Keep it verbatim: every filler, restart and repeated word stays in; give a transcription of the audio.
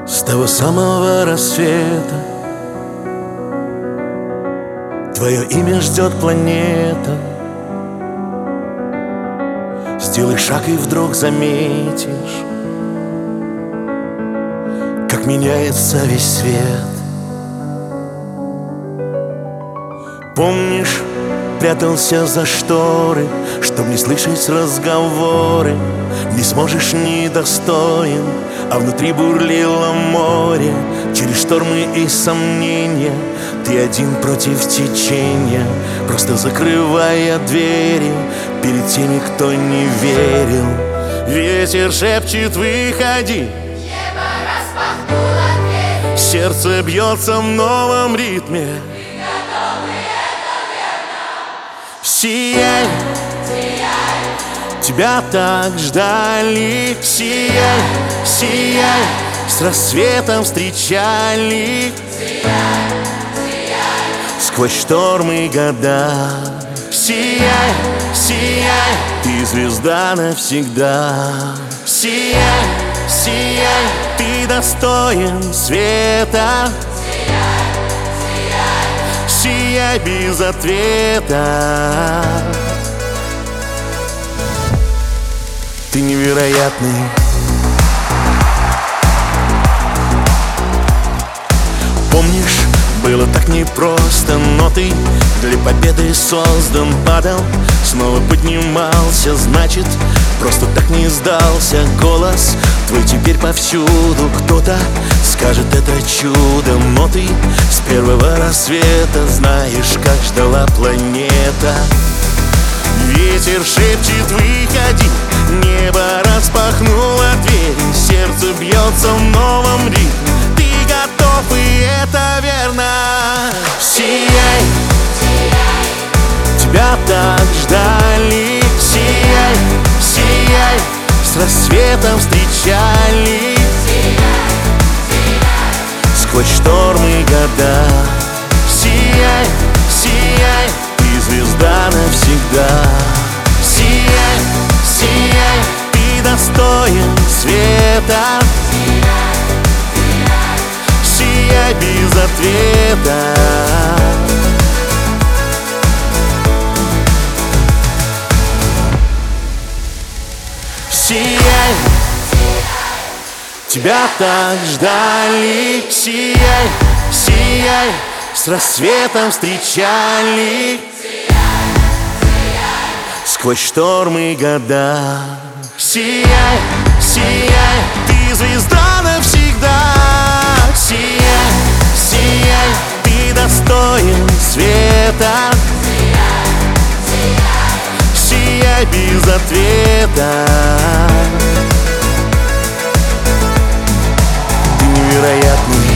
С того самого рассвета твое имя ждет планета. Сделай шаг и вдруг заметишь, как меняется весь свет. Помнишь, прятался за шторы, чтоб не слышать разговоры. Не сможешь, недостоин, а внутри бурлило море. Через штормы и сомнения ты один против течения, просто закрывая двери перед теми, кто не верил. Ветер шепчет: выходи. Небо распахнуло дверь. Сердце бьется в новом ритме. Ты готовый, это верно. Сияй, Сияй, тебя так ждали. Сияй, сияй, с рассветом встречали. сияй, сияй, Сквозь штормы и года. Сияй, сияй, ты звезда навсегда. Сияй, сияй, ты достоин света. Сияй без ответа. Ты невероятный. Помнишь, было так непросто, но ты для победы создан. Падал, снова поднимался, значит, просто так не сдался. Голос твой теперь повсюду. Кто-то скажет, это чудо, но ты с первого рассвета знаешь, как ждала планета. Ветер шепчет: выходи. Небо распахнуло двери. Сердце бьется в новом ритме. Ты готов, и это верно. Сияй, тебя так ждали. Сияй, сияй, с рассветом встречали. Сквозь штормы и года. Сияй, сияй, ты звезда навсегда. Сияй, сияй, ты достоин света. Сияй без ответа. Сияй, тебя так ждали. Сияй, сияй, с рассветом встречали. Сквозь штормы и года. Сияй, сияй, ты звезда навсегда. Сияй, сияй, ты достоин света. Сияй без ответа. Ты невероятный.